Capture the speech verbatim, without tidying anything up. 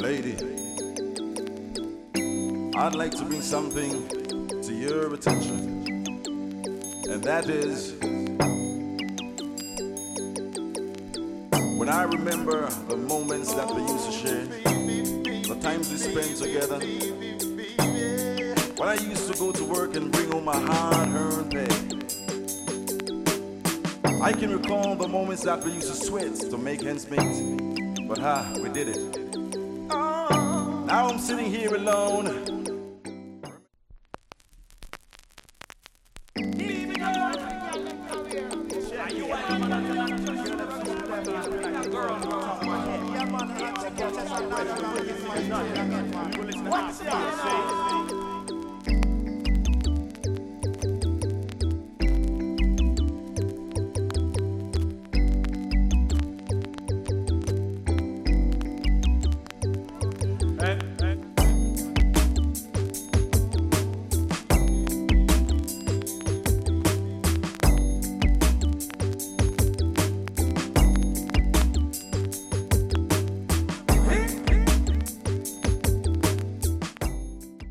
Lady, I'd like to bring something to your attention, and that is, when I remember the moments that we used to share, the times we spent together, when I used to go to work and bring home my hard-earned pay. I can recall the moments that we used to sweat to make ends meet, but ha, we did it. Now I'm sitting here alone. And